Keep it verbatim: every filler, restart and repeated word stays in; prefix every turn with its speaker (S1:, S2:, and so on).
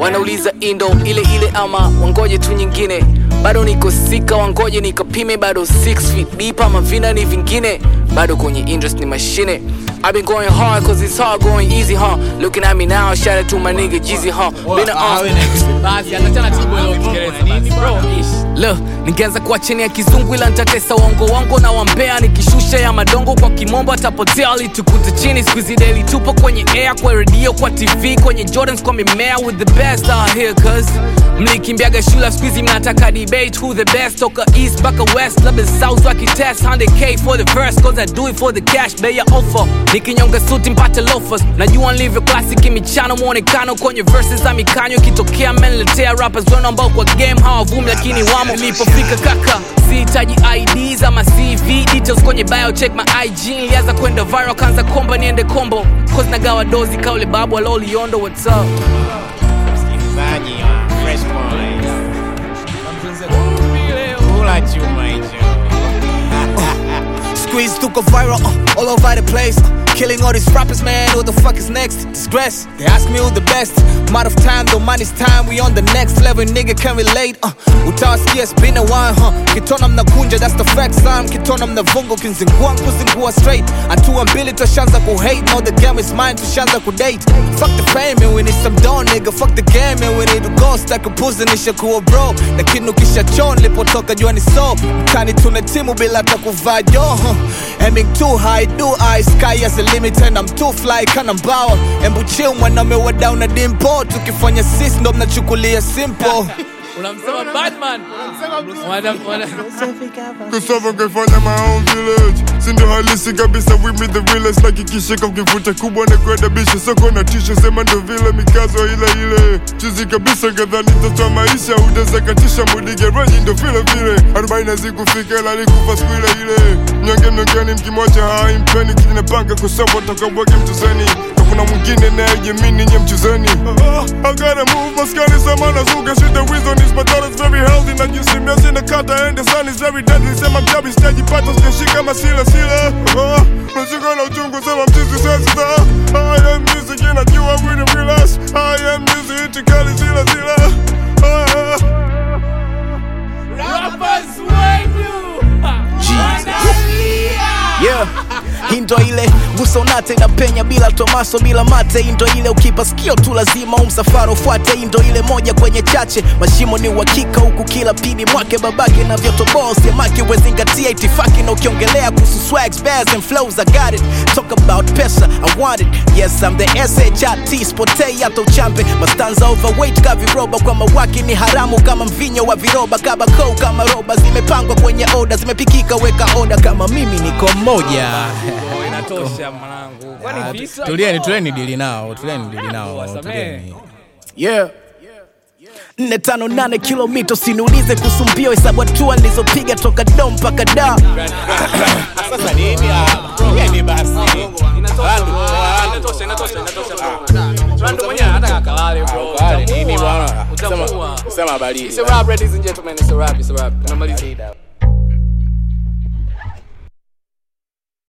S1: wanauliza indo ile ile ama wangoje tu nyingine. Bado niko sika wangoje nikapime, bado six feet deep ama vina ni vingine. Bado kwenye interest ni machine. I've been going hard cause it's hard going easy, huh? Looking at me now, shout out to my nigga Jeezy, huh? Been on
S2: basi atachana tibo leo Kiingereza basi bro.
S1: Look, ningeanza kwa chini ya kizungu ila nitatesa wango wango na wambea. Nikishusha ya madongo kwa kimombo atapotea alitukute chini. Squeezy daily tupo kwenye air, kwa radio, kwa T V, kwenye Jordans, kwa mimea with the best out here cause mlikimbiaga shula squeezy mnataka debate who the best. Toka east baka west, labda south wakitest one hundred K for the verse cause I do it for the cash. Bay ya offer, nikinyonga suti mpate loafers. Najua nilivyo classic michano muonekano kwenye verses za mikanyo. Kitokea menletea rappers wano ambao kwa game hawavumi lakini wamo. Nilipofika kaka sihitaji I Ds ama C V details kwenye bio, check my I G. Nilianza kwenda viral kanza komba niende combo cause nagawa dozi kaule babu aloliondo. What's up?
S3: Msikilizaji wa Fresh Boys, kula chuma hicho.
S4: Squeeze took a viral uh, all over the place, uh, killing all these rappers, man. Who the fuck is next? Disgrace. They ask me who the best. Amount of time, though money's time. We on the next level, nigga can relate. Uh, utawasikia it's been a while, huh? Kitona mnakunja, that's the fact, son. Kitona mnavungo, kinzingua kuzingua straight. Hatua mbili tushaanza ku hate. Now the game is mine, tushaanza ku date. Fuck the fame and we need some dough, nigga. Fuck the game and we need to go. Stack a pussy nisha kuwa bro. Lakini ukisha chon lipotoka jua ni so. Mtani tuna timu bila takuvaa yo, huh? Aiming too high, do I? Sky as a limit and I'm too fly, kana mbawa. Embu chill mwanaume wa down na dimpo. Tukifanya sis ndo mnachukulia simple.
S2: Unamsema Batman, unamsema
S5: Kusava kufanya my own village. Sindo halisi kabisa, with me the realest. Like ikishika mkivuta kubwa na kwenda bisha. Soko na tisha sema ndo vile mikazo ile ile. Chizi kabisa kadhani toto maisha. Udeza katisha mudige ranyi ndo vile vile. Arubaina zikufika ila likufa siku ile ile. Mnyonge mnyongeni mkimocha haimpeni. Kijina panga kusava toka wake mtuzeni. Kuna mwingine na yemini nye mchuzeni. I gotta move, maskani samana zuga. Shit the reason is my daughter's very healthy. Na jinsi miasi na kata and the sun is very deadly. Sema mjabi staji pato skashika masila sila. Mashika na uchungu sema mchizi sasa. I am music inajua with the realest. I am music itikali sila sila.
S2: rappers wenu.
S4: Yeah. Indo ile gusa unate na penya bila tomaso bila mate. Indo ile ukipa sikio tu lazima umsafara ufuate. Indo ile moja kwenye chache mashimo ni uhakika huku kila pidi mwake babake na vyoto boss ya maki wezingatia itifaki na ukiongelea kuhusu swags, bears and flows I got it. Talk about pesa I want it. Yes I'm the S H I T spotei hata uchambe. Mastanza overweight ka viroba kwa mawaki ni haramu kama mvinyo wa viroba. Kabako kama roba zimepangwa kwenye order zimepikika weka order kama mimi niko moja.
S2: Inatosha mwanangu. Kwani visa?
S4: Tulieni tulieni dili nao, tulieni dili nao, tulieni. Yeah. nne tano nane kilomita sinulize kusumbio hesabu hatua nilizopiga toka dom mpaka da.
S3: Sasa nini ah bro? Yeye basi.
S2: Inatosha. Inatosha, inatosha, inatosha. Rando mwenyewe hata kalale bro.
S3: Kalale nini bwana?
S2: Sema
S3: sema habari.
S2: It's a rap, ladies and gentlemen, it's a rap, it's a rap. Tunamaliza.